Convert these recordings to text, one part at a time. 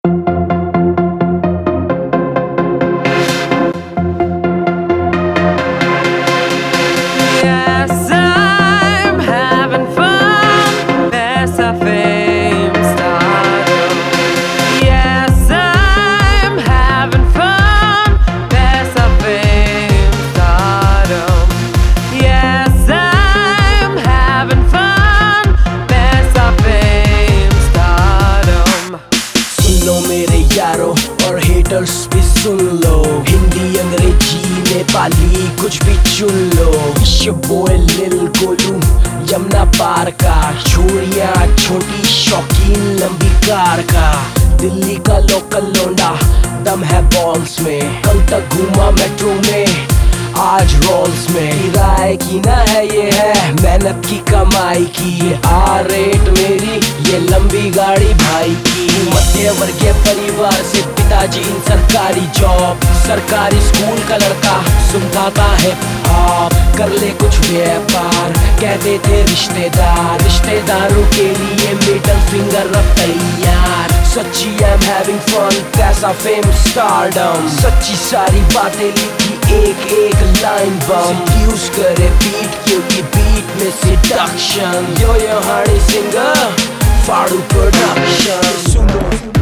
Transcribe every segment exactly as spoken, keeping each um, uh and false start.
और हेटर्स भी सुन लो, हिंदी अंग्रेजी नेपाली कुछ भी चुन लो। ये बॉय लिल गोलू यमुना पार का, छोरिया छोटी शौकीन लंबी कार का। दिल्ली का लोकल लोंडा दम है बॉल्स में, कल तक घूमा मेट्रो में आज रोल्स में। किराए की ना है ये है मेहनत की कमाई की, आ रेट मेरी ये लंबी गाड़ी भाई की। मध्य वर्गीय परिवार से पिताजी इन सरकारी जॉब, सरकारी स्कूल का लड़का सुनता है आप। कर ले कुछ व्यापार कहते थे रिश्तेदार, रिश्तेदारों के लिए मिडल फिंगर अब तैयार। सच्ची आई एम हैविंग फन, पैसा फेम स्टारडम, सच्ची सारी बातें लिखी एक एक लाइन बम। यूज करे बीट क्योंकि बीट में seduction, yo yo Hardy singer फाड़ू प्रोडक्शन। सुनो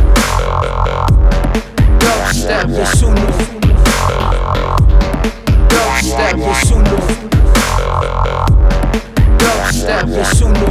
डबस्टेप ये सुनो, डबस्टेप ये सुनो, डबस्टेप ये सुनो,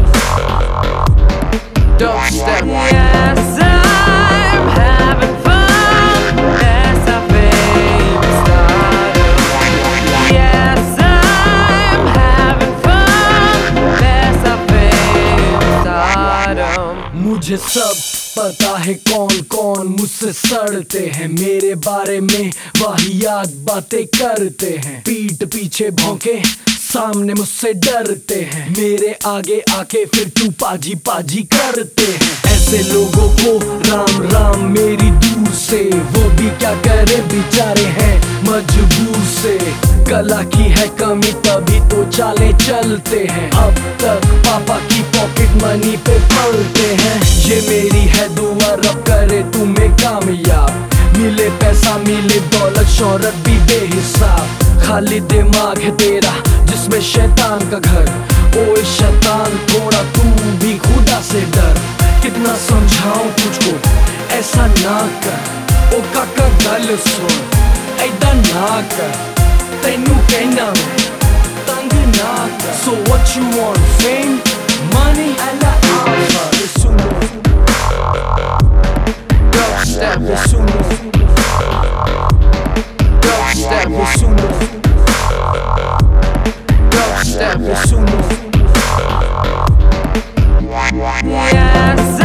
dubstep. Yes, I'm having fun. Yes, I fame stardom. Yes, I'm having fun. Yes, I fame stardom. मुझे सब पता है कौन कौन मुझसे सड़ते हैं, मेरे बारे में वाहियात बातें करते हैं। पीठ पीछे भौंके सामने मुझसे डरते हैं, मेरे आगे आके फिर तू पाजी पाजी करते हैं। ऐसे लोगों को राम राम मेरी दूर से, वो भी क्या करे बेचारे हैं मजबूर से। कला की है कमी तभी तो चाले चलते हैं, अब तक पापा की पॉकेट मनी पे पलते हैं। ये मेरी है दुआ रब करे तुम्हें कामयाब, मिले पैसा मिले दौलत शोहरत भी बेहिसाब। खाली दिमाग है तेरा जिसमें शैतान का घर, ओए शैतान थोड़ा तू भी खुदा से डर। कितना समझाऊं तुझको ऐसा ना कर, ओ काका गल सुन ऐदा ना कर, तैनू कहना मैं तंग ना कर। So what you want, fame, money, and the alpha? ये सुनो डबस्टेप ये सुनो, डबस्टेप ये सुनो, डबस्टेप ये सुनो। Yes,